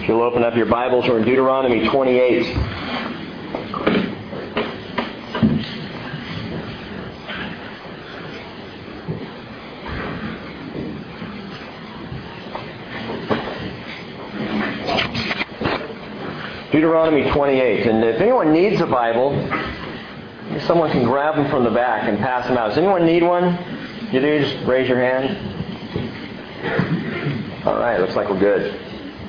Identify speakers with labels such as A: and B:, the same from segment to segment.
A: If you'll open up your Bibles, we're in Deuteronomy 28. Deuteronomy 28. And if anyone needs a Bible, someone can grab them from the back and pass them out. Does anyone need one? You do? Just raise your hand. All right, looks like we're good.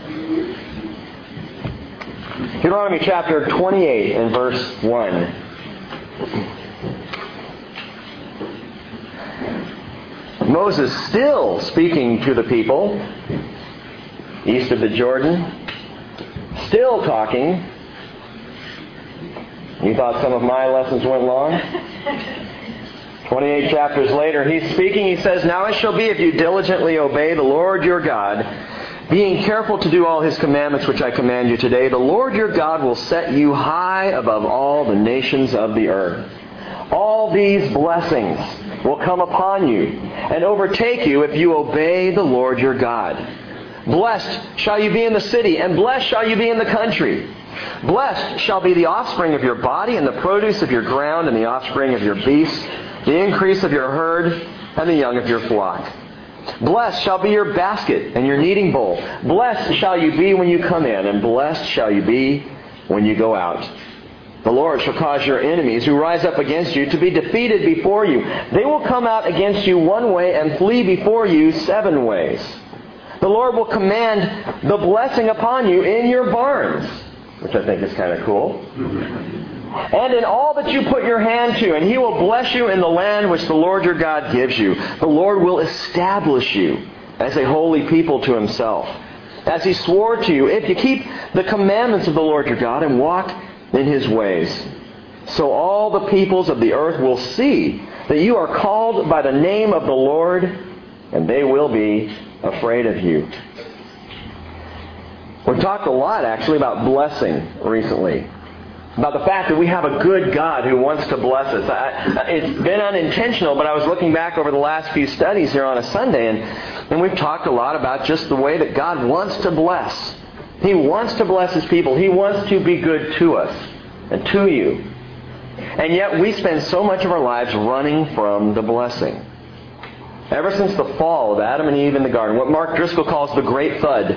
A: Deuteronomy chapter 28 and verse 1. Moses still speaking to the people east of the Jordan. Still talking. You thought some of my lessons went long? 28 chapters later, he's speaking. He says, "Now it shall be if you diligently obey the Lord your God, being careful to do all His commandments which I command you today, the Lord your God will set you high above all the nations of the earth. All these blessings will come upon you and overtake you if you obey the Lord your God. Blessed shall you be in the city, and blessed shall you be in the country. Blessed shall be the offspring of your body, and the produce of your ground, and the offspring of your beasts, the increase of your herd, and the young of your flock. Blessed shall be your basket and your kneading bowl. Blessed shall you be when you come in, and blessed shall you be when you go out. The Lord shall cause your enemies who rise up against you to be defeated before you. They will come out against you one way and flee before you 7 ways. The Lord will command the blessing upon you in your barns," which I think is kind of cool, "and in all that you put your hand to, and He will bless you in the land which the Lord your God gives you. The Lord will establish you as a holy people to Himself, as He swore to you, if you keep the commandments of the Lord your God and walk in His ways. So all the peoples of the earth will see that you are called by the name of the Lord, and they will be afraid of you." We've talked a lot, actually, about blessing recently. About the fact that we have a good God who wants to bless us. It's been unintentional, but I was looking back over the last few studies here on a Sunday, and we've talked a lot about just the way that God wants to bless. He wants to bless His people. He wants to be good to us and to you. And yet we spend so much of our lives running from the blessing. Ever since the fall of Adam and Eve in the garden, what Mark Driscoll calls the Great Thud,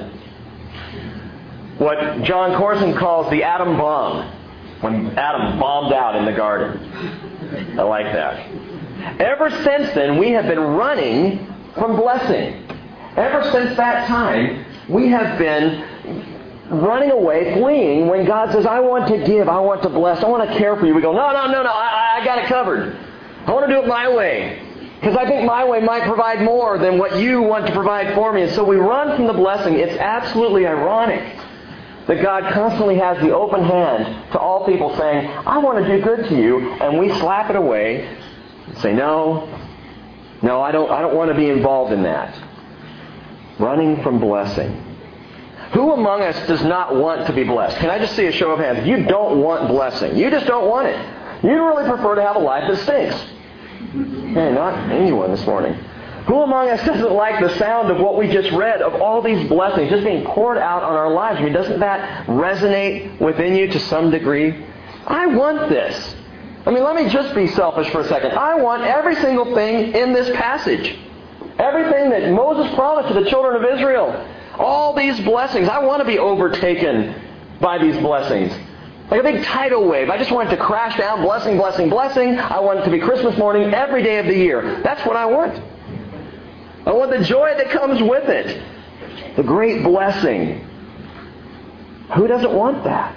A: what John Corson calls the atom bomb, when Adam bombed out in the garden. I like that. Ever since then, we have been running from blessing. Ever since that time, we have been running away, fleeing, when God says, "I want to give, I want to bless, I want to care for you." We go, no, I got it covered. I want to do it my way. Because I think my way might provide more than what you want to provide for me. And so we run from the blessing. It's absolutely ironic that God constantly has the open hand to all people saying, "I want to do good to you," and we slap it away and say, no, I don't want to be involved in that. Running from blessing. Who among us does not want to be blessed? Can I just see a show of hands? If you don't want blessing, you just don't want it. You'd really prefer to have a life that stinks. Hey, not anyone this morning. Who among us doesn't like the sound of what we just read, of all these blessings just being poured out on our lives? I mean, doesn't that resonate within you to some degree? I want this. I mean, let me just be selfish for a second. I want every single thing in this passage. Everything that Moses promised to the children of Israel. All these blessings. I want to be overtaken by these blessings. Like a big tidal wave. I just want it to crash down. Blessing, blessing, blessing. I want it to be Christmas morning every day of the year. That's what I want. I want the joy that comes with it. The great blessing. Who doesn't want that?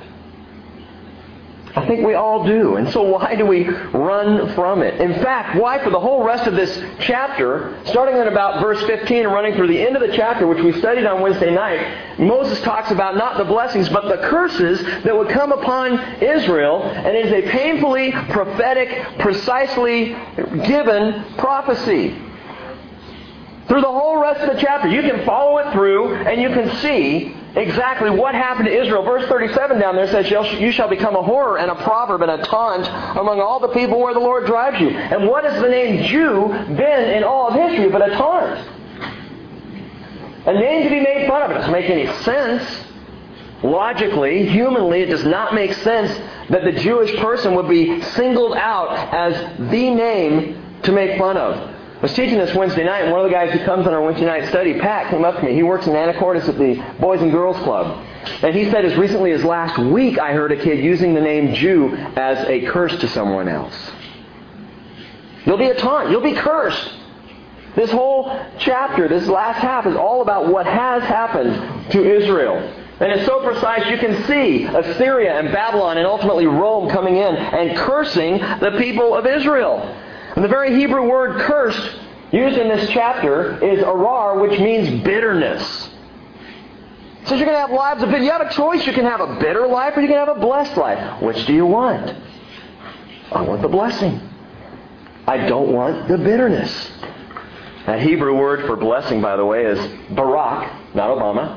A: I think we all do. And so why do we run from it? In fact, why for the whole rest of this chapter, starting at about verse 15 and running through the end of the chapter, which we studied on Wednesday night, Moses talks about not the blessings, but the curses that would come upon Israel. And it is a painfully prophetic, precisely given prophecy. Through the whole rest of the chapter, you can follow it through and you can see exactly what happened to Israel. Verse 37 down there says, "You shall become a horror and a proverb and a taunt among all the people where the Lord drives you." And what has the name Jew been in all of history but a taunt? A name to be made fun of. It doesn't make any sense. Logically, humanly, it does not make sense that the Jewish person would be singled out as the name to make fun of. I was teaching this Wednesday night, and one of the guys who comes on our Wednesday night study, Pat, came up to me. He works in Anacortes at the Boys and Girls Club. And he said as recently as last week, I heard a kid using the name Jew as a curse to someone else. You'll be a taunt. You'll be cursed. This whole chapter, this last half, is all about what has happened to Israel. And it's so precise you can see Assyria and Babylon and ultimately Rome coming in and cursing the people of Israel. And the very Hebrew word cursed used in this chapter is arar, which means bitterness. It says you're going to have lives of bitter. You have a choice. You can have a bitter life or you can have a blessed life. Which do you want? I want the blessing. I don't want the bitterness. That Hebrew word for blessing, by the way, is Barak, not Obama.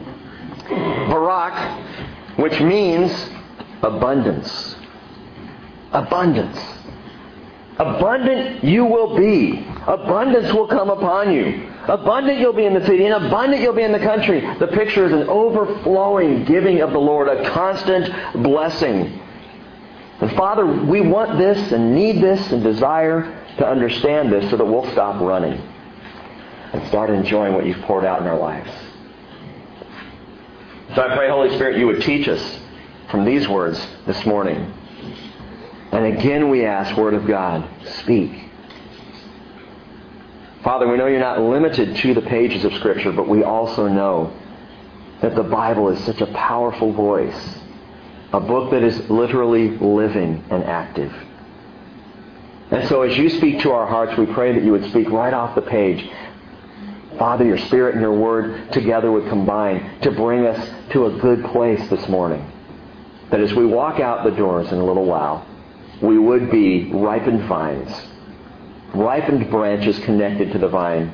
A: Barak, which means abundance. Abundance. Abundant you will be. Abundance will come upon you. Abundant you'll be in the city, and abundant you'll be in the country. The picture is an overflowing giving of the Lord, a constant blessing. And Father, we want this and need this and desire to understand this so that we'll stop running and start enjoying what you've poured out in our lives. So I pray, Holy Spirit, you would teach us from these words this morning. And again we ask, Word of God, speak. Father, we know you're not limited to the pages of Scripture, but we also know that the Bible is such a powerful voice. A book that is literally living and active. And so as you speak to our hearts, we pray that you would speak right off the page. Father, your Spirit and your Word together would combine to bring us to a good place this morning. That as we walk out the doors in a little while, we would be ripened vines, ripened branches connected to the vine.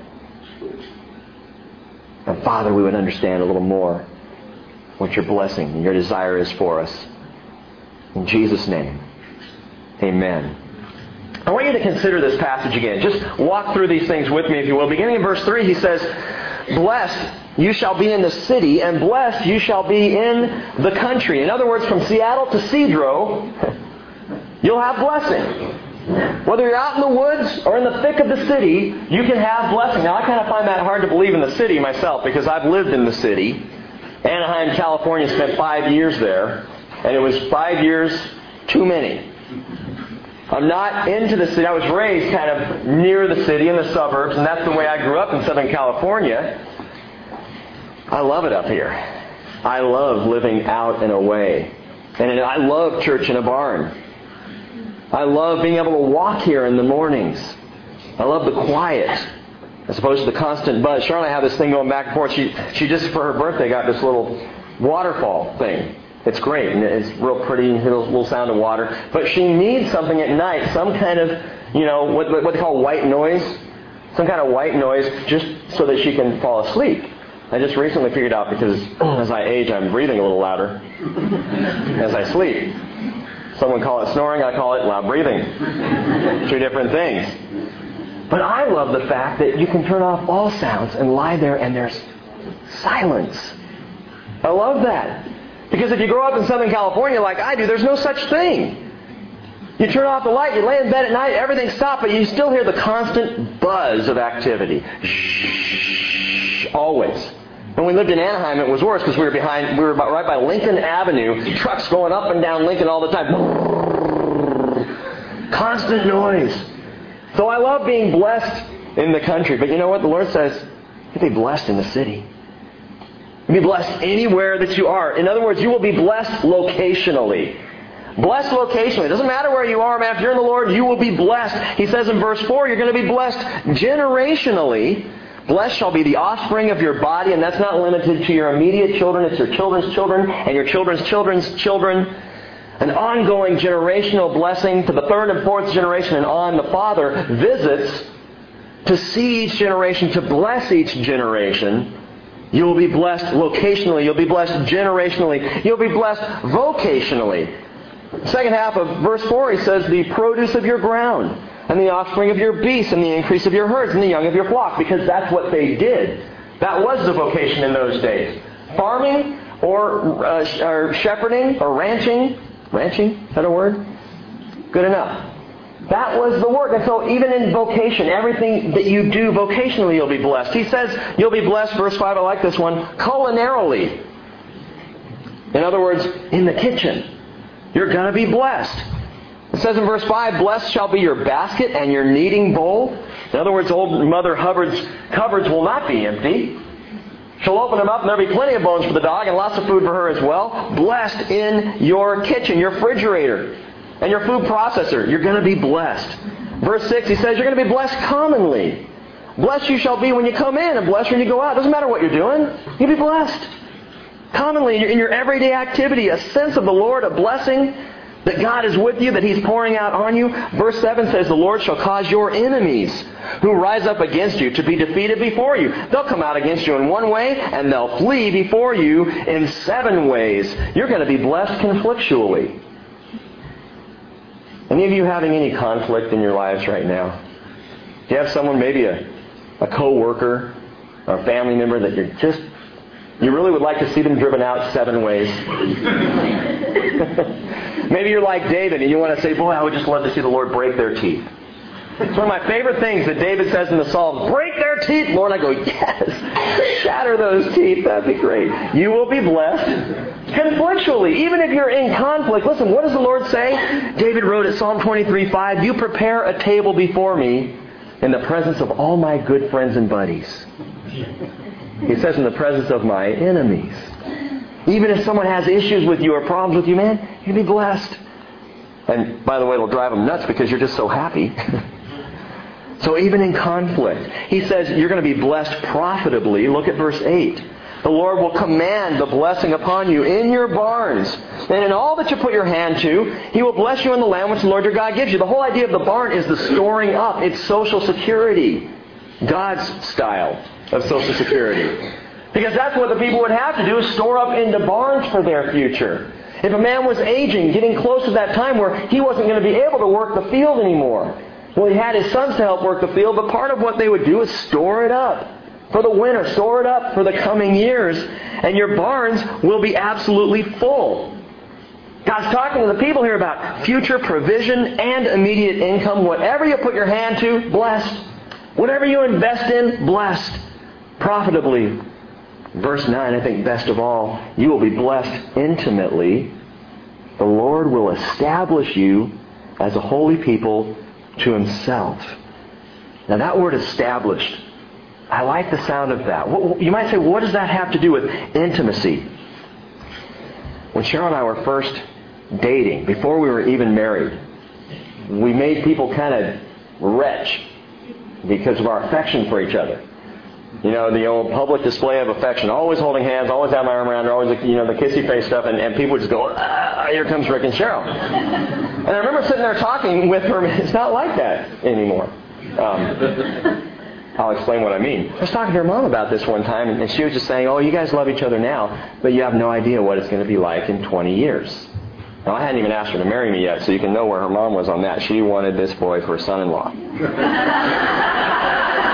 A: And Father, we would understand a little more what your blessing and your desire is for us. In Jesus' name, amen. I want you to consider this passage again. Just walk through these things with me, if you will. Beginning in verse 3, he says, blessed you shall be in the city, and blessed you shall be in the country. In other words, from Seattle to Cedro, you'll have blessing. Whether you're out in the woods or in the thick of the city, you can have blessing. Now, I kind of find that hard to believe in the city myself, because I've lived in the city. Anaheim, California, spent 5 years there, and it was 5 years too many. I'm not into the city. I was raised kind of near the city, in the suburbs, and that's the way I grew up in Southern California. I love it up here. I love living out and away. And I love church in a barn. I love being able to walk here in the mornings. I love the quiet, as opposed to the constant buzz. Charlotte and I have this thing going back and forth. She just, for her birthday, got this little waterfall thing. It's great, and it's real pretty, little sound of water. But she needs something at night, some kind of, what they call white noise. Some kind of white noise, just so that she can fall asleep. I just recently figured out, because as I age, I'm breathing a little louder as I sleep. Someone call it snoring, I call it loud breathing. Two different things. But I love the fact that you can turn off all sounds and lie there and there's silence. I love that. Because if you grow up in Southern California like I do, there's no such thing. You turn off the light, you lay in bed at night, everything stops, but you still hear the constant buzz of activity. Shh, always. When we lived in Anaheim, it was worse because we were right by Lincoln Avenue, trucks going up and down Lincoln all the time. Constant noise. So I love being blessed in the country. But you know what? The Lord says, you'll be blessed in the city. You'll be blessed anywhere that you are. In other words, you will be blessed locationally. Blessed locationally. It doesn't matter where you are, man. If you're in the Lord, you will be blessed. He says in verse 4, you're going to be blessed generationally. Blessed shall be the offspring of your body, and that's not limited to your immediate children. It's your children's children and your children's children's children. An ongoing generational blessing to the third and fourth generation and on. The Father visits to see each generation, to bless each generation. You will be blessed locationally. You'll be blessed generationally. You'll be blessed vocationally. The second half of verse 4, he says, the produce of your ground, and the offspring of your beasts, and the increase of your herds, and the young of your flock, because that's what they did. That was the vocation in those days. farming or shepherding or ranching. Ranching? Is that a word? Good enough. That was the work. And so even in vocation, everything that you do vocationally, you'll be blessed. He says you'll be blessed, verse 5, I like this one, culinarily. In other words, in the kitchen. You're going to be blessed. It says in verse 5, blessed shall be your basket and your kneading bowl. In other words, old Mother Hubbard's cupboards will not be empty. She'll open them up and there'll be plenty of bones for the dog and lots of food for her as well. Blessed in your kitchen, your refrigerator, and your food processor. You're going to be blessed. Verse 6, he says you're going to be blessed commonly. Blessed you shall be when you come in and blessed when you go out. Doesn't matter what you're doing. You'll be blessed. Commonly in your everyday activity, a sense of the Lord, a blessing that God is with you, that He's pouring out on you. Verse 7 says, the Lord shall cause your enemies who rise up against you to be defeated before you. They'll come out against you in one way, and they'll flee before you in 7 ways. You're going to be blessed conflictually. Any of you having any conflict in your lives right now? Do you have someone, maybe a co-worker or a family member that you really would like to see them driven out 7 ways? Maybe you're like David and you want to say, boy, I would just love to see the Lord break their teeth. It's one of my favorite things that David says in the Psalms, break their teeth, Lord. I go, yes, shatter those teeth. That'd be great. You will be blessed conflictually. Even if you're in conflict, listen, what does the Lord say? David wrote at Psalm 23:5, you prepare a table before me in the presence of all my good friends and buddies. He says, in the presence of my enemies. Even if someone has issues with you or problems with you, man, you'll be blessed. And by the way, it'll drive them nuts because you're just so happy. So even in conflict, he says you're going to be blessed profitably. Look at verse 8. The Lord will command the blessing upon you in your barns. And in all that you put your hand to, He will bless you in the land which the Lord your God gives you. The whole idea of the barn is the storing up. It's social security. God's style of social security. Because that's what the people would have to do, is store up into barns for their future. If a man was aging, getting close to that time where he wasn't going to be able to work the field anymore, well, he had his sons to help work the field, but part of what they would do is store it up for the winter, store it up for the coming years, and your barns will be absolutely full. God's talking to the people here about future provision and immediate income. Whatever you put your hand to, blessed. Whatever you invest in, blessed. Profitably. Verse 9, I think best of all, you will be blessed intimately. The Lord will establish you as a holy people to Himself. Now that word established, I like the sound of that. You might say, what does that have to do with intimacy? When Cheryl and I were first dating, before we were even married, we made people kind of retch because of our affection for each other. You know, the old public display of affection, always holding hands, always have my arm around her, always, the kissy face stuff, and people would just go, here comes Rick and Cheryl. And I remember sitting there talking with her, it's not like that anymore. I'll explain what I mean. I was talking to her mom about this one time, and she was just saying, you guys love each other now, but you have no idea what it's going to be like in 20 years. Now, I hadn't even asked her to marry me yet, so you can know where her mom was on that. She wanted this boy for a son-in-law.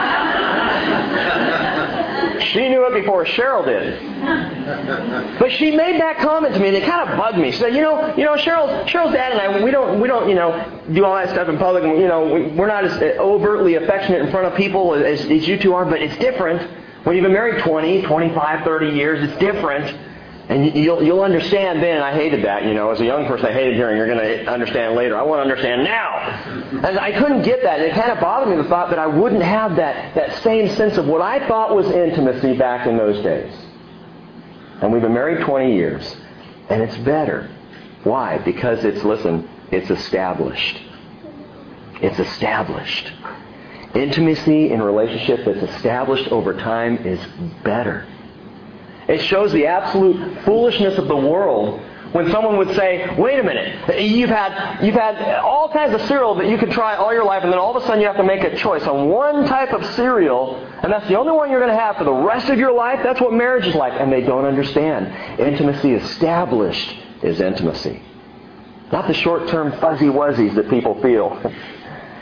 A: She knew it before Cheryl did. But she made that comment to me, and it kind of bugged me. She said, Cheryl's dad and I, we don't, do all that stuff in public, and, we're not as overtly affectionate in front of people as you two are, but it's different. When you've been married 20, 25, 30 years, it's different. And you'll understand then. I hated that, as a young person, I hated hearing, you're going to understand later. I want to understand now. And I couldn't get that. And it kind of bothered me, the thought that I wouldn't have that same sense of what I thought was intimacy back in those days. And we've been married 20 years. And it's better. Why? Because it's established. It's established. Intimacy in a relationship that's established over time is better. It shows the absolute foolishness of the world when someone would say, wait a minute, you've had all kinds of cereal that you could try all your life, and then all of a sudden you have to make a choice on one type of cereal, and that's the only one you're going to have for the rest of your life. That's what marriage is like. And they don't understand. Intimacy established is intimacy. Not the short-term fuzzy-wuzzies that people feel.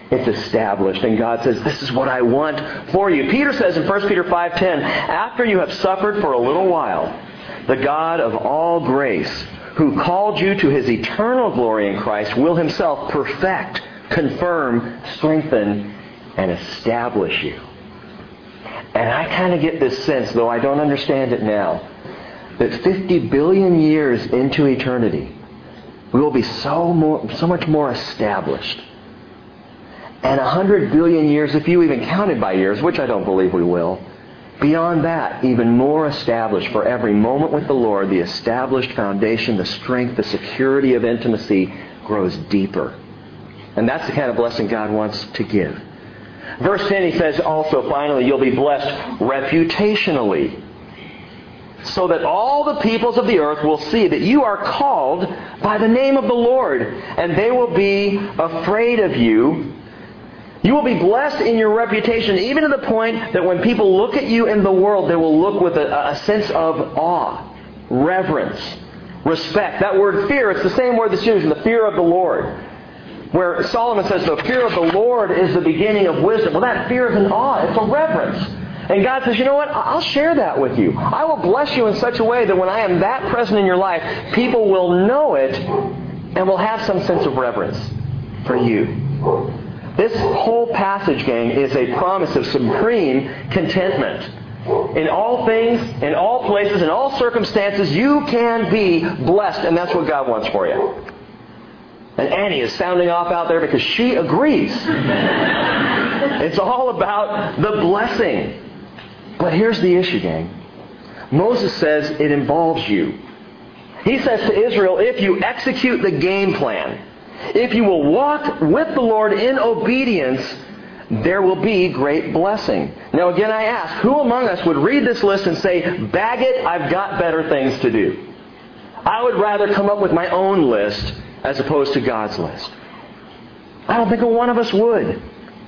A: It's established. And God says, this is what I want for you. Peter says in 1 Peter 5:10, after you have suffered for a little while, the God of all grace, who called you to His eternal glory in Christ, will Himself perfect, confirm, strengthen, and establish you. And I kind of get this sense, though I don't understand it now, that 50 billion years into eternity, we will be so much more established. And 100 billion years, if you even counted by years, which I don't believe we will, beyond that, even more established for every moment with the Lord, the established foundation, the strength, the security of intimacy grows deeper. And that's the kind of blessing God wants to give. Verse 10, he says also, finally, you'll be blessed reputationally, so that all the peoples of the earth will see that you are called by the name of the Lord, and they will be afraid of you. You will be blessed in your reputation, even to the point that when people look at you in the world, they will look with a sense of awe, reverence, respect. That word fear, it's the same word that's used in the fear of the Lord. Where Solomon says the fear of the Lord is the beginning of wisdom. Well, that fear is an awe. It's a reverence. And God says, you know what? I'll share that with you. I will bless you in such a way that when I am that present in your life, people will know it and will have some sense of reverence for you. This whole passage, gang, is a promise of supreme contentment. In all things, in all places, in all circumstances, you can be blessed. And that's what God wants for you. And Annie is sounding off out there because she agrees. It's all about the blessing. But here's the issue, gang. Moses says it involves you. He says to Israel, if you execute the game plan, if you will walk with the Lord in obedience, there will be great blessing. Now again I ask, who among us would read this list and say, bag it, I've got better things to do? I would rather come up with my own list as opposed to God's list. I don't think one of us would.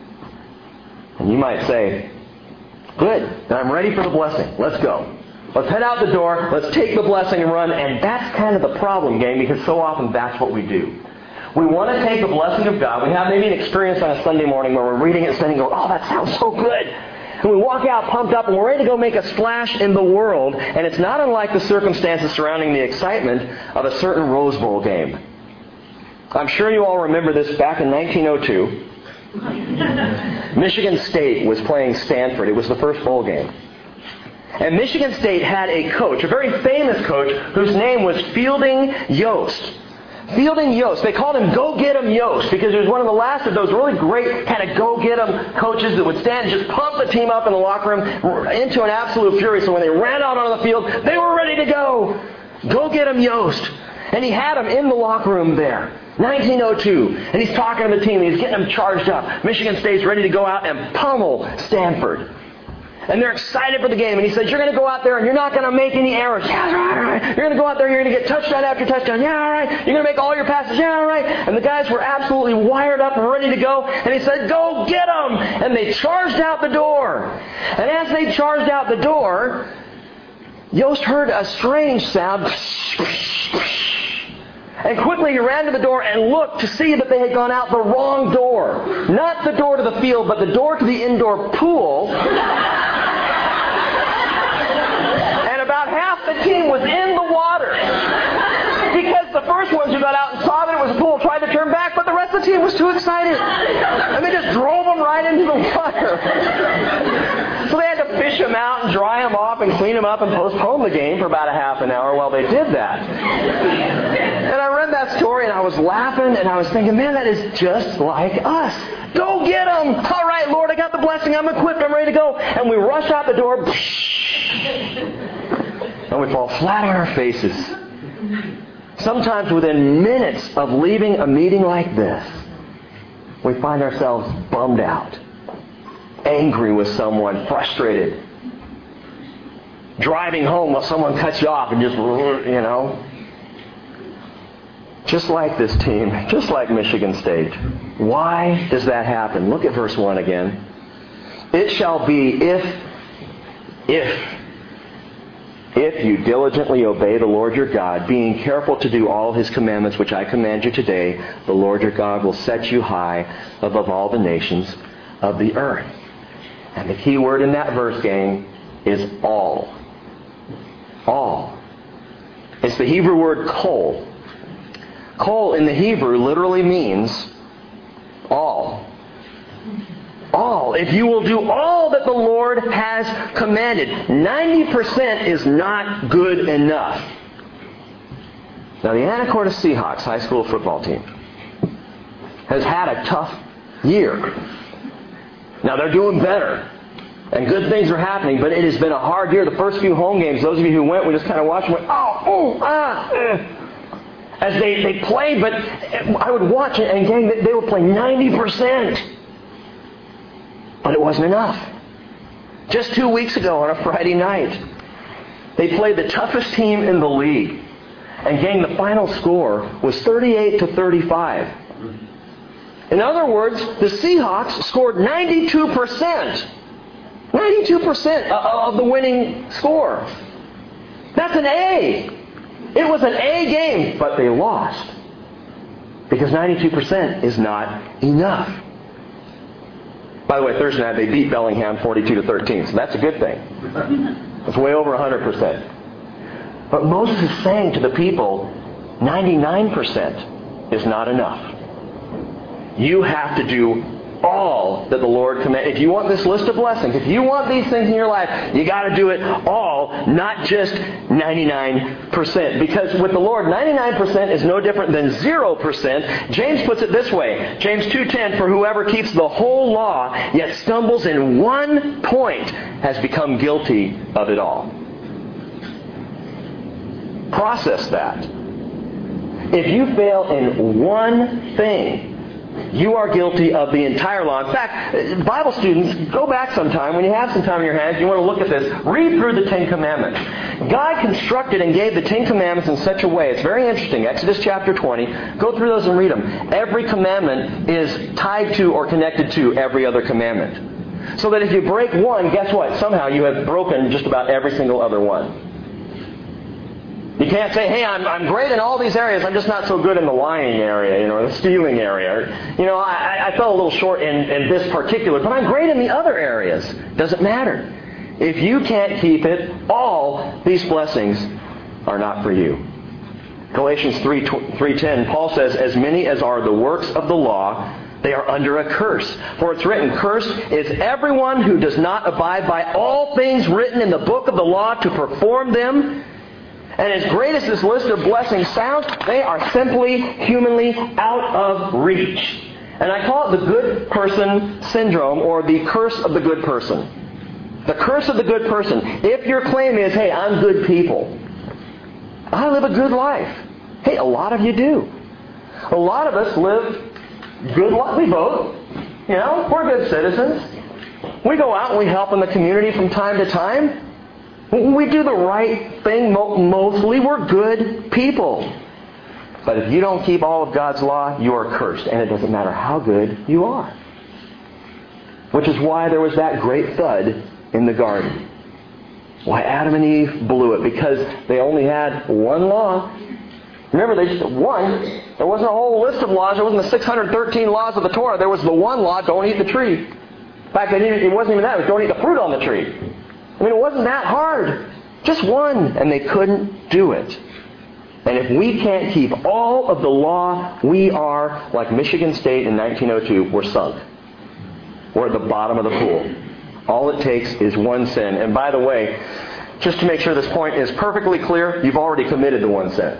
A: And you might say, good, I'm ready for the blessing. Let's go. Let's head out the door. Let's take the blessing and run. And that's kind of the problem, gang, because so often that's what we do. We want to take the blessing of God. We have maybe an experience on a Sunday morning where we're reading it and go, oh, that sounds so good. And we walk out pumped up and we're ready to go make a splash in the world. And it's not unlike the circumstances surrounding the excitement of a certain Rose Bowl game. I'm sure you all remember this back in 1902. Michigan State was playing Stanford. It was the first bowl game. And Michigan State had a coach, a very famous coach, whose name was Fielding Yost. Fielding Yost. They called him Go Get 'em Yost because he was one of the last of those really great kind of go get 'em coaches that would stand and just pump the team up in the locker room into an absolute fury. So when they ran out on the field, they were ready to go. Go Get 'em Yost. And he had them in the locker room there. 1902. And he's talking to the team. He's getting them charged up. Michigan State's ready to go out and pummel Stanford. And they're excited for the game. And he says, you're going to go out there and you're not going to make any errors. Yeah, all right. You're going to go out there and you're going to get touchdown after touchdown. Yeah, all right. You're going to make all your passes. Yeah, all right. And the guys were absolutely wired up and ready to go. And he said, go get them. And they charged out the door. And as they charged out the door, Yost heard a strange sound. And quickly he ran to the door and looked to see that they had gone out the wrong door. Not the door to the field, but the door to the indoor pool. And about half the team was in the water. Because the first ones who got out and saw that it was a pool tried to turn back, but the rest of the team was too excited. And they just drove them right into the water. So they had to fish them out and dry them off and clean them up and postpone the game for about a half an hour while they did that. And I read that story and I was laughing and I was thinking, man, that is just like us. Go get them. All right, Lord, I got the blessing. I'm equipped. I'm ready to go. And we rush out the door. And we fall flat on our faces. Sometimes within minutes of leaving a meeting like this, we find ourselves bummed out, angry with someone, frustrated, driving home while someone cuts you off and just, just like this team, just like Michigan State. Why does that happen? Look at verse 1 again. It shall be if If you diligently obey the Lord your God, being careful to do all His commandments which I command you today, the Lord your God will set you high above all the nations of the earth. And the key word in that verse, gang, is all. All. It's the Hebrew word kol. Kol in the Hebrew literally means all. All. If you will do all that the Lord has commanded. 90% is not good enough. Now the Anacortes Seahawks high school football team has had a tough year. Now they're doing better. And good things are happening, but it has been a hard year. The first few home games, those of you who went, we just kind of watched and went, as they played, but I would watch it, and gang, they were playing 90%. But it wasn't enough. Just 2 weeks ago on a Friday night, they played the toughest team in the league. And gang, the final score was 38-35. In other words, the Seahawks scored 92%. 92% of the winning score. That's an A. It was an A game, but they lost. Because 92% is not enough. By the way, Thursday night they beat Bellingham 42-13, so that's a good thing. It's way over 100%. But Moses is saying to the people, 99% is not enough. You have to do all that the Lord commanded. If you want this list of blessings, if you want these things in your life, you got to do it all, not just 99%. Because with the Lord, 99% is no different than 0%. James puts it this way, James 2:10, for whoever keeps the whole law, yet stumbles in one point, has become guilty of it all. Process that. If you fail in one thing, you are guilty of the entire law. In fact, Bible students, go back sometime. When you have some time in your hands, you want to look at this. Read through the Ten Commandments. God constructed and gave the Ten Commandments in such a way. It's very interesting. Exodus chapter 20. Go through those and read them. Every commandment is tied to or connected to every other commandment. So that if you break one, guess what? Somehow you have broken just about every single other one. You can't say, hey, I'm great in all these areas, I'm just not so good in the lying area, or the stealing area. I fell a little short in this particular, but I'm great in the other areas. Doesn't matter. If you can't keep it, all these blessings are not for you. Galatians 3:10, Paul says, as many as are the works of the law, they are under a curse. For it's written, cursed is everyone who does not abide by all things written in the book of the law to perform them. And as great as this list of blessings sounds, they are simply, humanly out of reach. And I call it the good person syndrome, or the curse of the good person. The curse of the good person. If your claim is, hey, I'm good people, I live a good life. Hey, a lot of you do. A lot of us live good life. We vote. We're good citizens. We go out and we help in the community from time to time. We do the right thing mostly. We're good people. But if you don't keep all of God's law, you are cursed. And it doesn't matter how good you are. Which is why there was that great thud in the garden. Why Adam and Eve blew it. Because they only had one law. Remember, they just one. There wasn't a whole list of laws. There wasn't the 613 laws of the Torah. There was the one law, don't eat the tree. In fact, it wasn't even that. It was don't eat the fruit on the tree. It wasn't that hard. Just one. And they couldn't do it. And if we can't keep all of the law, we are, like Michigan State in 1902, we're sunk. We're at the bottom of the pool. All it takes is one sin. And by the way, just to make sure this point is perfectly clear, you've already committed the one sin.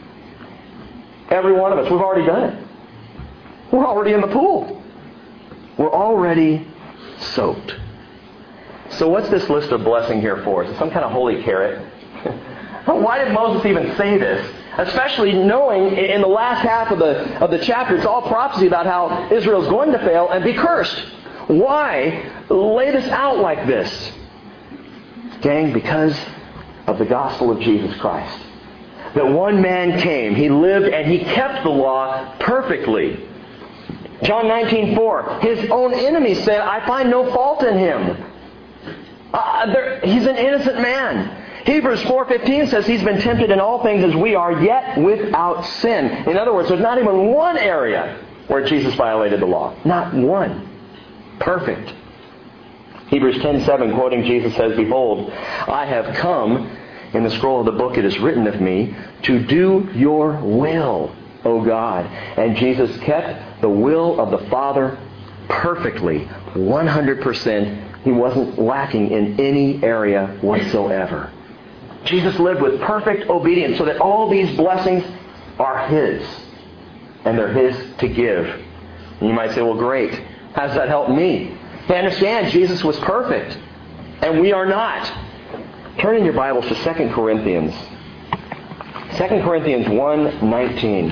A: Every one of us, we've already done it. We're already in the pool. We're already soaked. So what's this list of blessing here for? Is it some kind of holy carrot? Why did Moses even say this? Especially knowing in the last half of the chapter, it's all prophecy about how Israel's going to fail and be cursed. Why lay this out like this? Gang, because of the gospel of Jesus Christ. That one man came, he lived, and he kept the law perfectly. John 19:4, his own enemies said, I find no fault in him. He's an innocent man. He Hebrews 4:15 says He's been tempted in all things as we are, yet without sin. In other words, there's not even one area where Jesus violated the law. Not one. Perfect. Hebrews 10:7, quoting Jesus, says, "Behold, I have come, in the scroll of the book it is written of me, to do your will, O God." And Jesus kept the will of the Father perfectly, 100%. He wasn't lacking in any area whatsoever. Jesus lived with perfect obedience so that all these blessings are His. And they're His to give. And you might say, well, great. How does that help me? To understand Jesus was perfect. And we are not. Turn in your Bibles to 2 Corinthians. 2 Corinthians 1:19.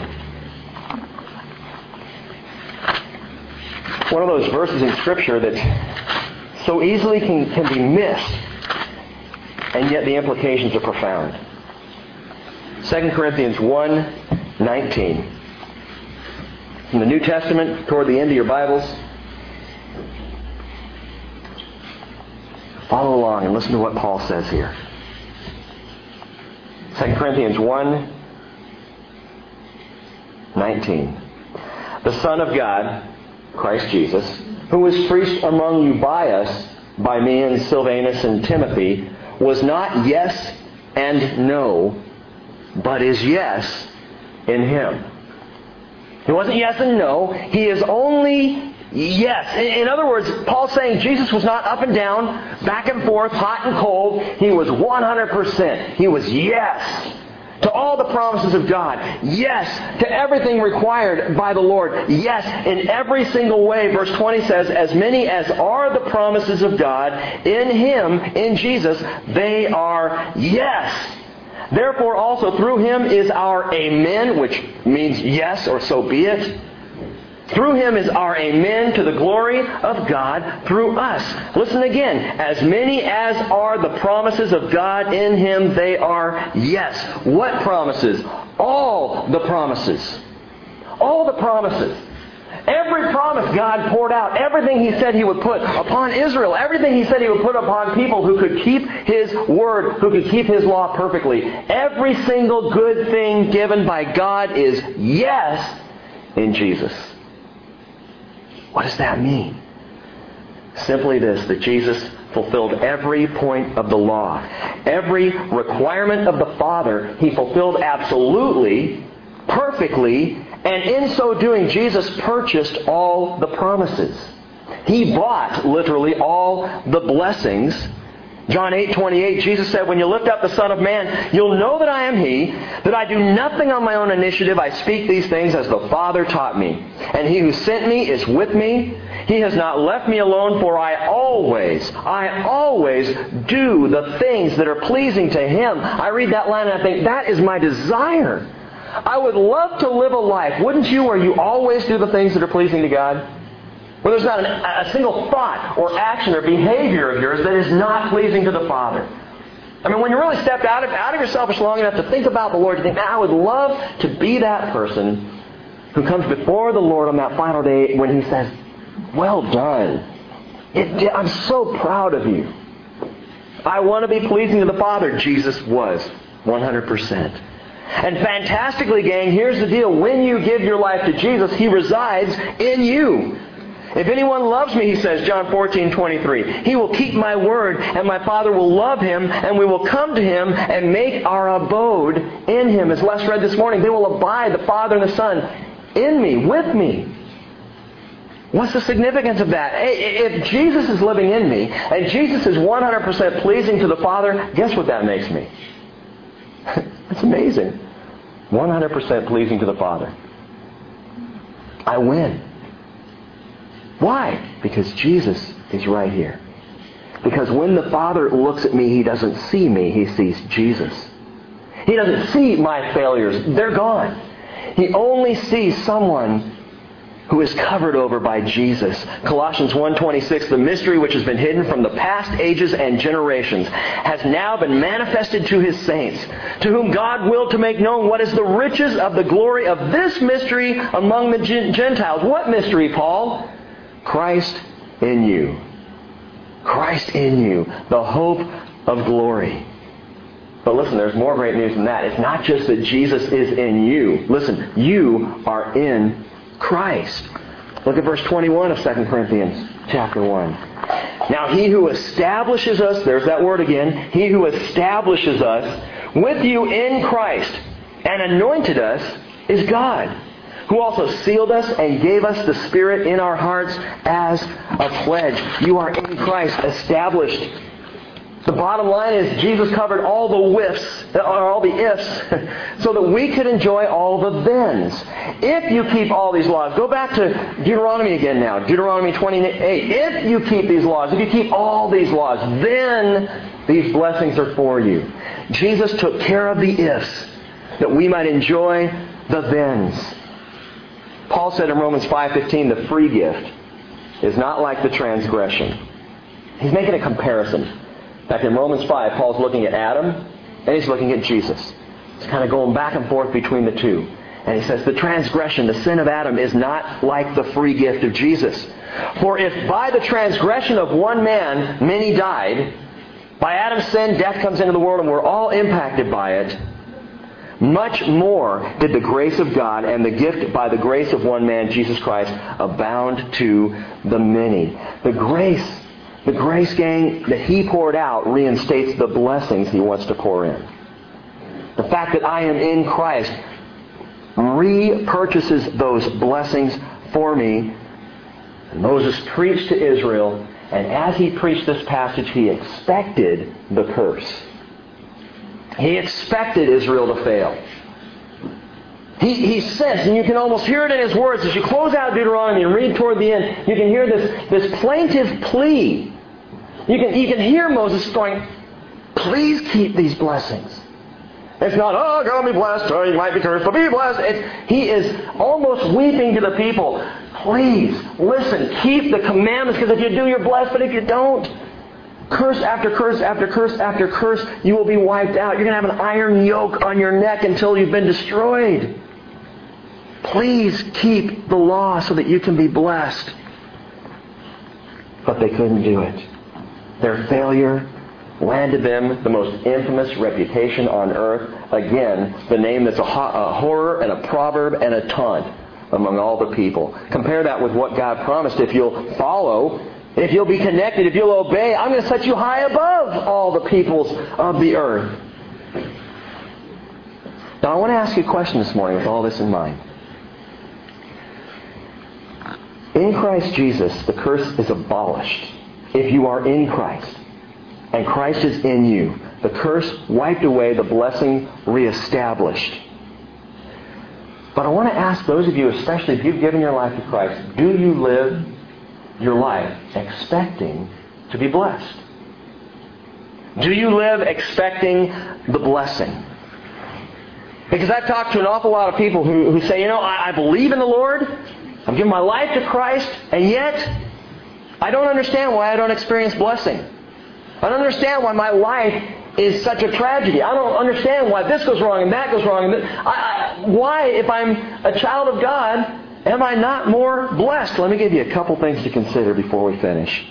A: One of those verses in Scripture that so easily can be missed, and yet the implications are profound. 2 Corinthians 1:19. In the New Testament, toward the end of your Bibles, follow along and listen to what Paul says here. 2 Corinthians 1:19. The Son of God, Christ Jesus, who was preached among you by us, by me and Silvanus and Timothy, was not yes and no, but is yes in Him. He wasn't yes and no. He is only yes. In other words, Paul's saying Jesus was not up and down, back and forth, hot and cold. He was 100%. He was yes to all the promises of God. Yes to everything required by the Lord. Yes in every single way. Verse 20 says, as many as are the promises of God in Him, in Jesus, they are yes. Therefore also through Him is our amen, which means yes or so be it. Through Him is our amen to the glory of God through us. Listen again. As many as are the promises of God in Him, they are yes. What promises? All the promises. All the promises. Every promise God poured out, everything He said He would put upon Israel, everything He said He would put upon people who could keep His word, who could keep His law perfectly. Every single good thing given by God is yes in Jesus. What does that mean? Simply this, that Jesus fulfilled every point of the law. Every requirement of the Father, He fulfilled absolutely, perfectly, and in so doing, Jesus purchased all the promises. He bought, literally, all the blessings. John 8:28, Jesus said, when you lift up the Son of Man, you'll know that I am He, that I do nothing on my own initiative. I speak these things as the Father taught me. And He who sent me is with me. He has not left me alone, for I always do the things that are pleasing to Him. I read that line and I think, that is my desire. I would love to live a life, wouldn't you, where you always do the things that are pleasing to God? Where there's not a single thought or action or behavior of yours that is not pleasing to the Father. I mean, when you really step out of yourself long enough to think about the Lord, you think, man, I would love to be that person who comes before the Lord on that final day when He says, well done. I'm so proud of you. I want to be pleasing to the Father. Jesus was 100%. And fantastically, gang, here's the deal. When you give your life to Jesus, He resides in you. If anyone loves me, He says, John 14:23, he will keep my word, and my Father will love him, and we will come to him and make our abode in him. As Les read this morning, they will abide, the Father and the Son, in me, with me. What's the significance of that? If Jesus is living in me, and Jesus is 100% pleasing to the Father, guess what that makes me? It's amazing. 100% pleasing to the Father. I win. Why? Because Jesus is right here. Because when the Father looks at me, He doesn't see me, He sees Jesus. He doesn't see my failures. They're gone. He only sees someone who is covered over by Jesus. Colossians 1:26, the mystery which has been hidden from the past ages and generations has now been manifested to His saints, to whom God willed to make known what is the riches of the glory of this mystery among the Gentiles. What mystery, Paul? Christ in you. Christ in you, the hope of glory. But listen, there's more great news than that. It's not just that Jesus is in you. Listen, you are in Christ. Look at verse 21 of 2 Corinthians chapter 1. Now he who establishes us, there's that word again, he who establishes us with you in Christ and anointed us is God, who also sealed us and gave us the Spirit in our hearts as a pledge. You are in Christ, established. The bottom line is Jesus covered all the all the ifs, so that we could enjoy all the thens. If you keep all these laws, go back to Deuteronomy again now, Deuteronomy 28. If you keep these laws, if you keep all these laws, then these blessings are for you. Jesus took care of the ifs, that we might enjoy the thens. Paul said in Romans 5:15, the free gift is not like the transgression. He's making a comparison. Back in Romans 5, Paul's looking at Adam and he's looking at Jesus. He's kind of going back and forth between the two. And he says, the transgression, the sin of Adam, is not like the free gift of Jesus. For if by the transgression of one man many died, by Adam's sin death comes into the world and we're all impacted by it, much more did the grace of God and the gift by the grace of one man, Jesus Christ, abound to the many. The grace, gang, that He poured out reinstates the blessings He wants to pour in. The fact that I am in Christ repurchases those blessings for me. And Moses preached to Israel, and as he preached this passage, he expected the curse. He expected Israel to fail. He sensed, and you can almost hear it in his words, as you close out Deuteronomy and read toward the end, you can hear this plaintive plea. You can hear Moses going, please keep these blessings. It's not, oh, God be blessed, or you might be cursed, but be blessed. He is almost weeping to the people. Please, listen, keep the commandments, because if you do, you're blessed, but if you don't, curse after curse after curse after curse, you will be wiped out. You're going to have an iron yoke on your neck until you've been destroyed. Please keep the law so that you can be blessed. But they couldn't do it. Their failure landed them the most infamous reputation on earth. Again, the name that's a horror and a proverb and a taunt among all the people. Compare that with what God promised. If you'll follow, if you'll be connected, if you'll obey, I'm going to set you high above all the peoples of the earth. Now I want to ask you a question this morning with all this in mind. In Christ Jesus, the curse is abolished. If you are in Christ, and Christ is in you, the curse wiped away, the blessing reestablished. But I want to ask those of you, especially if you've given your life to Christ, do you live your life expecting to be blessed? Do you live expecting the blessing? Because I've talked to an awful lot of people who say, I believe in the Lord, I've given my life to Christ, and yet I don't understand why I don't experience blessing. I don't understand why my life is such a tragedy. I don't understand why this goes wrong and that goes wrong. Why, if I'm a child of God, am I not more blessed? Let me give you a couple things to consider before we finish.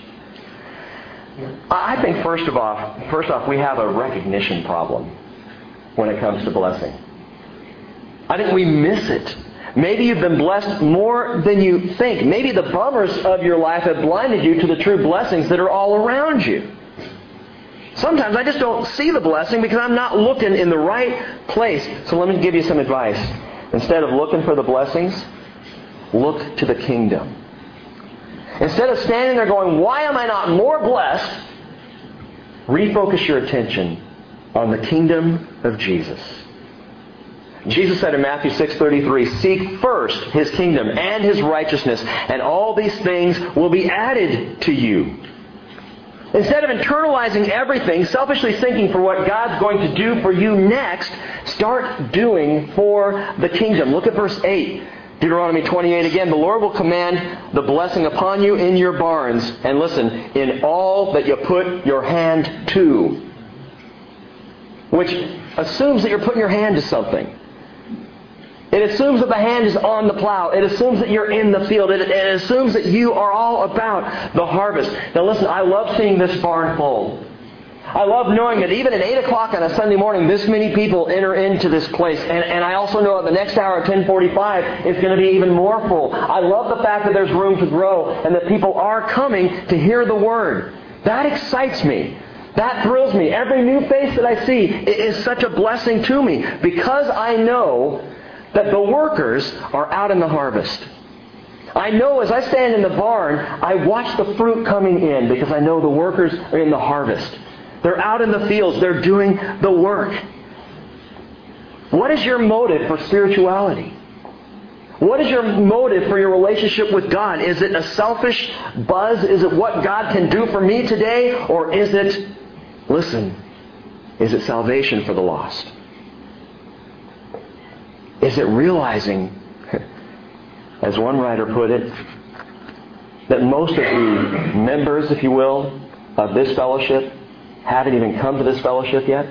A: I think first off, we have a recognition problem when it comes to blessing. I think we miss it. Maybe you've been blessed more than you think. Maybe the bummers of your life have blinded you to the true blessings that are all around you. Sometimes I just don't see the blessing because I'm not looking in the right place. So let me give you some advice. Instead of looking for the blessings, look to the kingdom. Instead of standing there going, why am I not more blessed? Refocus your attention on the kingdom of Jesus. Jesus said in Matthew 6:33, seek first His kingdom and His righteousness, and all these things will be added to you. Instead of internalizing everything, selfishly thinking for what God's going to do for you next, start doing for the kingdom. Look at verse 8. Deuteronomy 28 again. The Lord will command the blessing upon you in your barns, and listen, in all that you put your hand to. Which assumes that you're putting your hand to something. It assumes that the hand is on the plow. It assumes that you're in the field. It assumes that you are all about the harvest. Now listen, I love seeing this barn full. I love knowing that even at 8 o'clock on a Sunday morning, this many people enter into this place. And I also know that the next hour at 10:45 is going to be even more full. I love the fact that there's room to grow and that people are coming to hear the Word. That excites me. That thrills me. Every new face that I see is such a blessing to me because I know that the workers are out in the harvest. I know as I stand in the barn, I watch the fruit coming in because I know the workers are in the harvest. They're out in the fields. They're doing the work. What is your motive for spirituality? What is your motive for your relationship with God? Is it a selfish buzz? Is it what God can do for me today? Or is it, listen, is it salvation for the lost? Is it realizing, as one writer put it, that most of the members, if you will, of this fellowship haven't even come to this fellowship yet?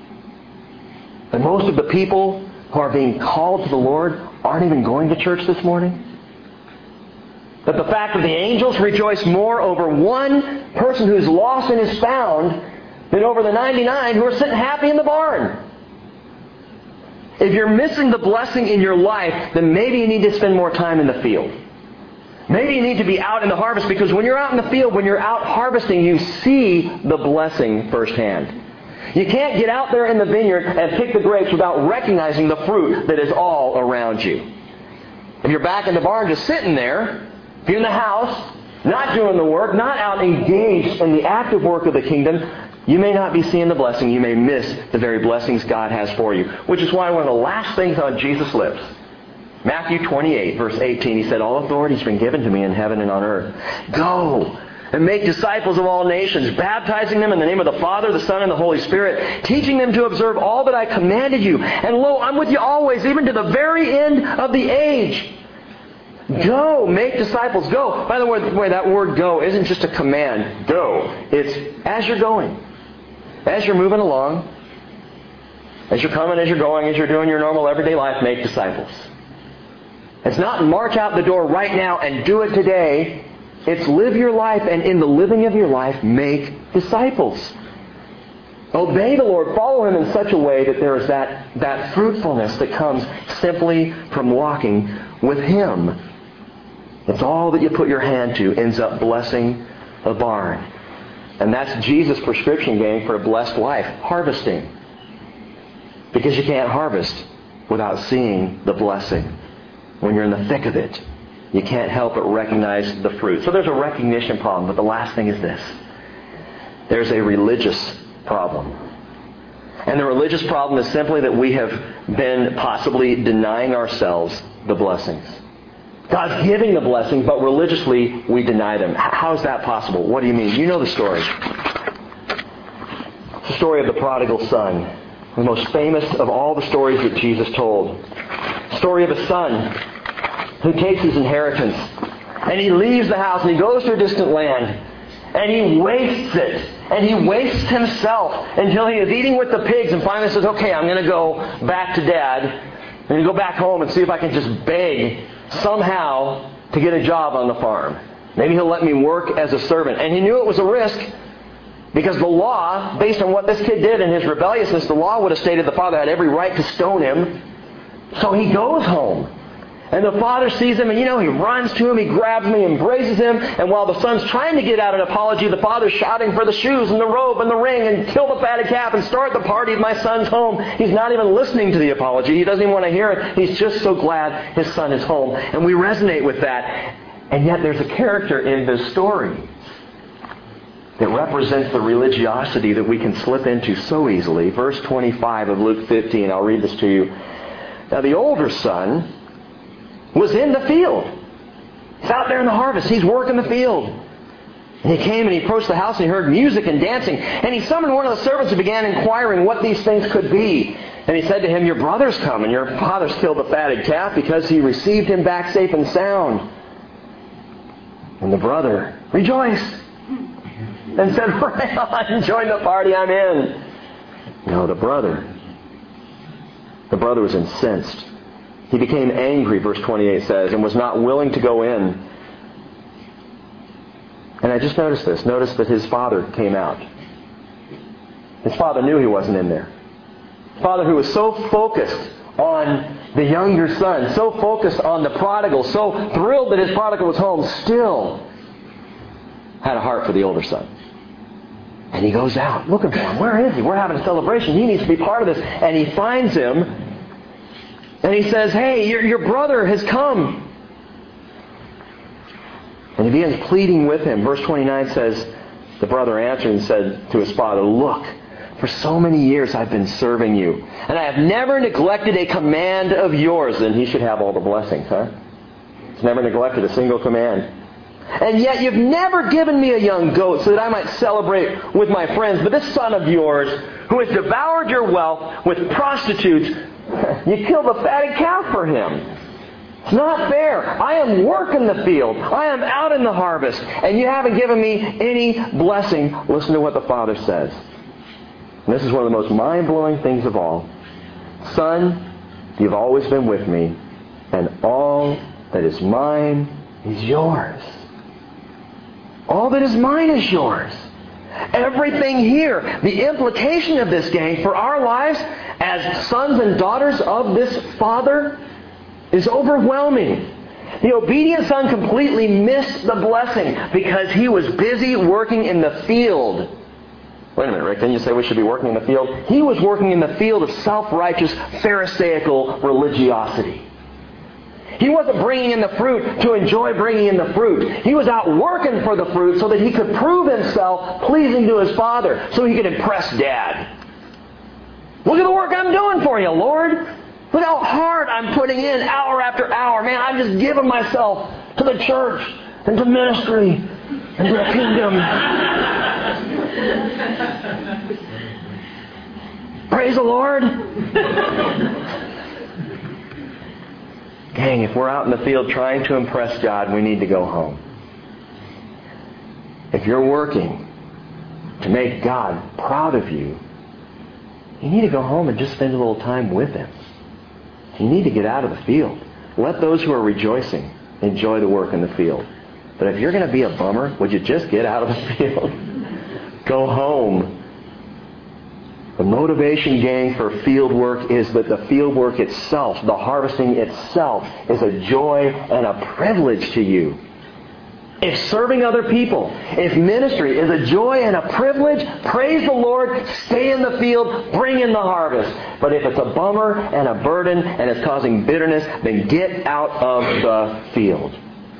A: That most of the people who are being called to the Lord aren't even going to church this morning? That the fact that the angels rejoice more over one person who's lost and is found than over the 99 who are sitting happy in the barn? If you're missing the blessing in your life, then maybe you need to spend more time in the field. Maybe you need to be out in the harvest, because when you're out in the field, when you're out harvesting, you see the blessing firsthand. You can't get out there in the vineyard and pick the grapes without recognizing the fruit that is all around you. If you're back in the barn just sitting there, if you're in the house, not doing the work, not out engaged in the active work of the kingdom, you may not be seeing the blessing. You may miss the very blessings God has for you. Which is why one of the last things on Jesus' lips, Matthew 28, verse 18, He said, "All authority has been given to me in heaven and on earth. Go and make disciples of all nations, baptizing them in the name of the Father, the Son, and the Holy Spirit, teaching them to observe all that I commanded you. And lo, I'm with you always, even to the very end of the age." Go, make disciples. Go. By the way, that word go isn't just a command. Go. It's as you're going. As you're moving along, as you're coming, as you're going, as you're doing your normal everyday life, make disciples. It's not march out the door right now and do it today. It's live your life, and in the living of your life, make disciples. Obey the Lord. Follow Him in such a way that there is that fruitfulness that comes simply from walking with Him. It's all that you put your hand to ends up blessing the barn. And that's Jesus' prescription, gang, for a blessed life. Harvesting. Because you can't harvest without seeing the blessing. When you're in the thick of it, you can't help but recognize the fruit. So there's a recognition problem. But the last thing is this. There's a religious problem. And the religious problem is simply that we have been possibly denying ourselves the blessings. God's giving the blessing, but religiously we deny them. How is that possible? What do you mean? You know the story. It's the story of the prodigal son. The most famous of all the stories that Jesus told. The story of a son who takes his inheritance and he leaves the house and he goes to a distant land and he wastes it. And he wastes himself until he is eating with the pigs and finally says, okay, I'm going to go back to Dad. I'm going to go back home and see if I can just beg somehow to get a job on the farm. Maybe he'll let me work as a servant. And he knew it was a risk because the law, based on what this kid did and his rebelliousness, the law would have stated the father had every right to stone him. So he goes home. And the father sees him and, he runs to him, he grabs him, he embraces him. And while the son's trying to get out an apology, the father's shouting for the shoes and the robe and the ring and kill the fatted calf and start the party at my son's home. He's not even listening to the apology. He doesn't even want to hear it. He's just so glad his son is home. And we resonate with that. And yet there's a character in this story that represents the religiosity that we can slip into so easily. Verse 25 of Luke 15, I'll read this to you. Now the older son was in the field. He's out there in the harvest. He's working the field. And he came and he approached the house and he heard music and dancing. And he summoned one of the servants and began inquiring what these things could be. And he said to him, your brother's come and your father's killed the fatted calf because he received him back safe and sound. And the brother rejoiced and said, right on, join the party I'm in. No, the brother was incensed. He became angry, verse 28 says, and was not willing to go in. And I just noticed this. Notice that his father came out. His father knew he wasn't in there. His father, who was so focused on the younger son, so focused on the prodigal, so thrilled that his prodigal was home, still had a heart for the older son. And he goes out looking for him. Where is he? We're having a celebration. He needs to be part of this. And he finds him. And he says, hey, your brother has come. And he begins pleading with him. Verse 29 says, the brother answered and said to his father, look, for so many years I've been serving you, and I have never neglected a command of yours. And he should have all the blessings, huh? He's never neglected a single command. And yet you've never given me a young goat so that I might celebrate with my friends. But this son of yours, who has devoured your wealth with prostitutes, you killed the fatted calf for him. It's not fair. I am working the field. I am out in the harvest. And you haven't given me any blessing. Listen to what the father says. And this is one of the most mind-blowing things of all. Son, you've always been with me, and all that is mine is yours. All that is mine is yours. Everything here, the implication of this, gang, for our lives as sons and daughters of this Father is overwhelming. The obedient son completely missed the blessing because he was busy working in the field. Wait a minute, Rick, didn't you say we should be working in the field? He was working in the field of self-righteous, pharisaical religiosity. He wasn't bringing in the fruit to enjoy bringing in the fruit. He was out working for the fruit so that he could prove himself pleasing to his Father, so he could impress Dad. Look at the work I'm doing for you, Lord. Look how hard I'm putting in hour after hour. Man, I'm just giving myself to the church and to ministry and to the kingdom. Praise the Lord. Gang, if we're out in the field trying to impress God, we need to go home. If you're working to make God proud of you, you need to go home and just spend a little time with Him. You need to get out of the field. Let those who are rejoicing enjoy the work in the field. But if you're going to be a bummer, would you just get out of the field? Go home. The motivation, gang, for field work is that the field work itself, the harvesting itself, is a joy and a privilege to you. If serving other people, if ministry is a joy and a privilege, praise the Lord, stay in the field, bring in the harvest. But if it's a bummer and a burden and it's causing bitterness, then get out of the field.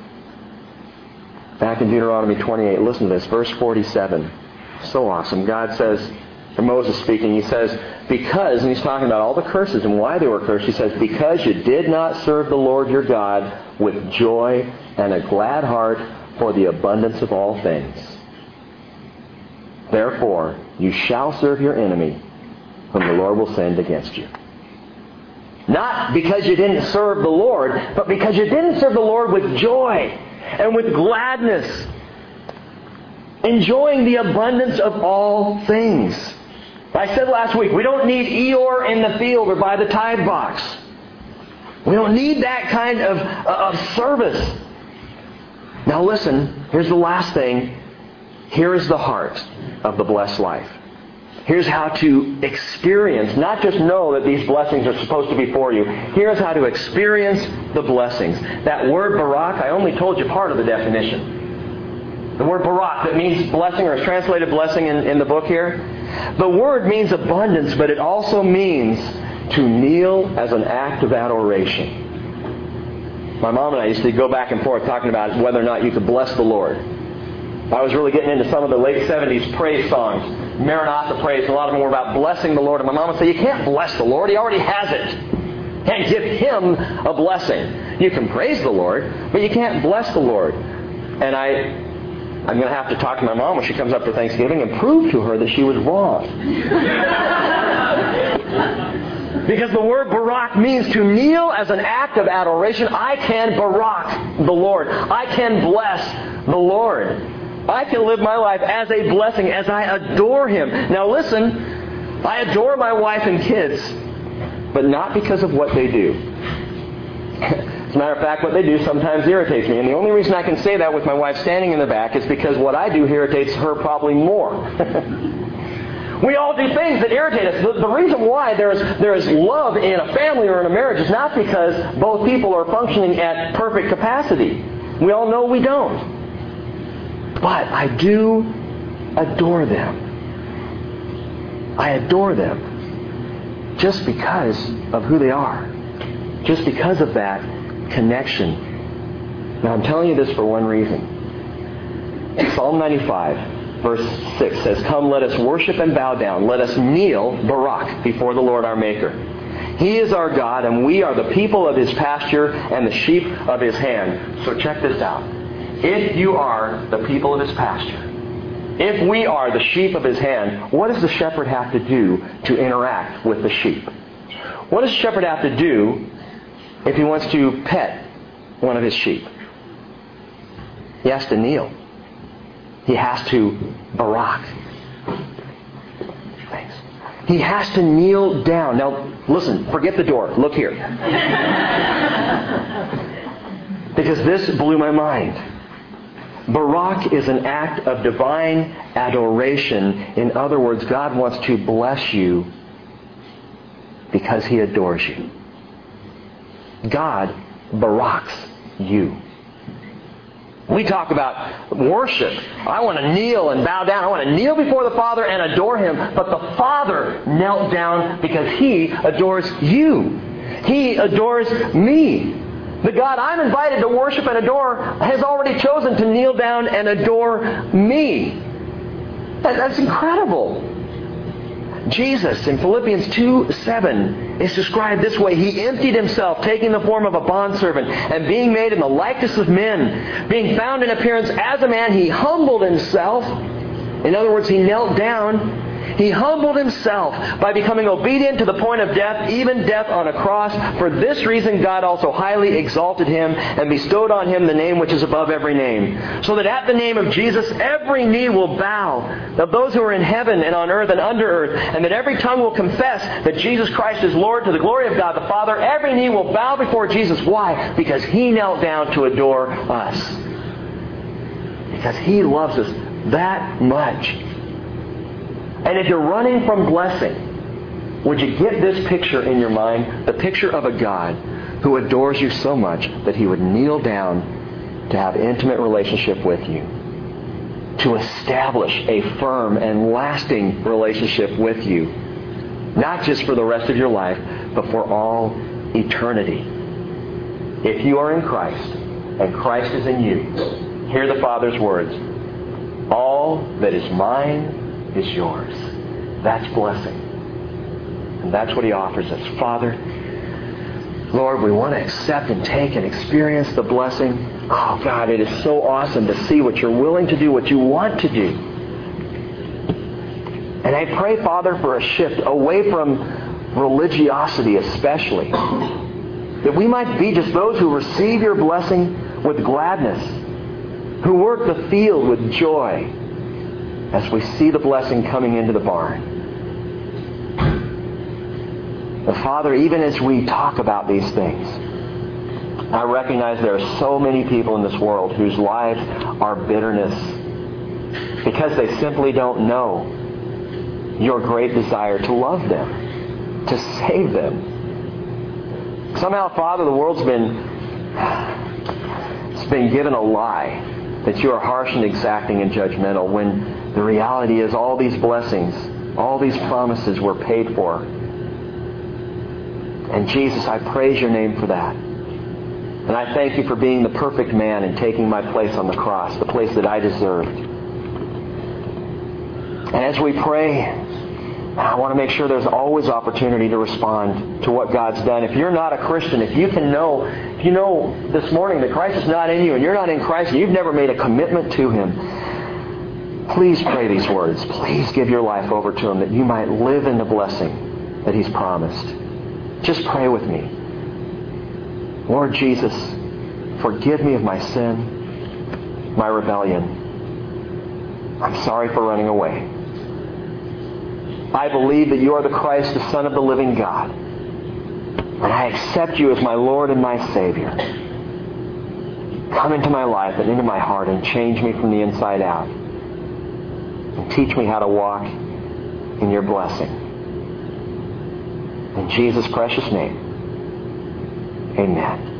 A: Back in Deuteronomy 28, listen to this, verse 47. So awesome. God says, or Moses speaking, he says, because, and he's talking about all the curses and why they were cursed, he says, because you did not serve the Lord your God with joy and a glad heart for the abundance of all things. Therefore, you shall serve your enemy, whom the Lord will send against you. Not because you didn't serve the Lord, but because you didn't serve the Lord with joy and with gladness, enjoying the abundance of all things. I said last week, we don't need Eeyore in the field or by the tithe box. We don't need that kind of service. Now listen, here's the last thing. Here is the heart of the blessed life. Here's how to experience, not just know that these blessings are supposed to be for you. Here's how to experience the blessings. That word barak, I only told you part of the definition. The word barak, that means blessing, or is translated blessing in the book here. The word means abundance, but it also means to kneel as an act of adoration. My mom and I used to go back and forth talking about whether or not you could bless the Lord. I was really getting into some of the late 70s praise songs, Maranatha praise, and a lot of them were about blessing the Lord. And my mom would say, you can't bless the Lord. He already has it. You can't give Him a blessing. You can praise the Lord, but you can't bless the Lord. And I'm going to have to talk to my mom when she comes up for Thanksgiving and prove to her that she was wrong. Because the word barak means to kneel as an act of adoration. I can barak the Lord. I can bless the Lord. I can live my life as a blessing, as I adore Him. Now listen, I adore my wife and kids, but not because of what they do. As a matter of fact, what they do sometimes irritates me. And the only reason I can say that with my wife standing in the back is because what I do irritates her probably more. We all do things that irritate us. The reason why there is love in a family or in a marriage is not because both people are functioning at perfect capacity. We all know we don't. But I do adore them. I adore them just because of who they are. Just because of that connection. Now I'm telling you this for one reason. Psalm 95. Verse 6 says, "Come, let us worship and bow down. Let us kneel, Barak, before the Lord our Maker. He is our God, and we are the people of His pasture and the sheep of His hand." So check this out. If you are the people of His pasture, if we are the sheep of His hand, what does the shepherd have to do to interact with the sheep? What does the shepherd have to do if he wants to pet one of his sheep? He has to kneel. He has to Barak. Thanks. He has to kneel down. Now, listen, forget the door. Look here. Because this blew my mind. Barak is an act of divine adoration. In other words, God wants to bless you because He adores you. God baraks you. We talk about worship. I want to kneel and bow down. I want to kneel before the Father and adore Him. But the Father knelt down because He adores you. He adores me. The God I'm invited to worship and adore has already chosen to kneel down and adore me. That's incredible. Jesus in Philippians 2:7 is described this way. He emptied Himself, taking the form of a bondservant, and being made in the likeness of men, being found in appearance as a man, He humbled Himself. In other words, He knelt down. He humbled Himself by becoming obedient to the point of death, even death on a cross. For this reason God also highly exalted Him and bestowed on Him the name which is above every name. So that at the name of Jesus every knee will bow, of those who are in heaven and on earth and under earth, and that every tongue will confess that Jesus Christ is Lord, to the glory of God the Father. Every knee will bow before Jesus. Why? Because He knelt down to adore us. Because He loves us that much. And if you're running from blessing, would you get this picture in your mind? The picture of a God who adores you so much that He would kneel down to have intimate relationship with you. To establish a firm and lasting relationship with you. Not just for the rest of your life, but for all eternity. If you are in Christ, and Christ is in you, hear the Father's words. All that is mine is yours. That's blessing. And that's what He offers us. Father, Lord, we want to accept and take and experience the blessing. Oh God, it is so awesome to see what You're willing to do, what You want to do. And I pray, Father, for a shift away from religiosity especially. That we might be just those who receive Your blessing with gladness. Who work the field with joy. As we see the blessing coming into the barn. But Father, even as we talk about these things, I recognize there are so many people in this world whose lives are bitterness because they simply don't know Your great desire to love them, to save them. Somehow, Father, the world's been given a lie that You are harsh and exacting and judgmental, when the reality is all these blessings, all these promises were paid for. And Jesus, I praise Your name for that. And I thank You for being the perfect man and taking my place on the cross, the place that I deserved. And as we pray, I want to make sure there's always opportunity to respond to what God's done. If you're not a Christian, if you know this morning that Christ is not in you and you're not in Christ and you've never made a commitment to Him, please pray these words. Please give your life over to Him that you might live in the blessing that He's promised. Just pray with me. Lord Jesus, forgive me of my sin, my rebellion. I'm sorry for running away. I believe that You are the Christ, the Son of the living God. And I accept You as my Lord and my Savior. Come into my life and into my heart and change me from the inside out. And teach me how to walk in your blessing. In Jesus' precious name, amen.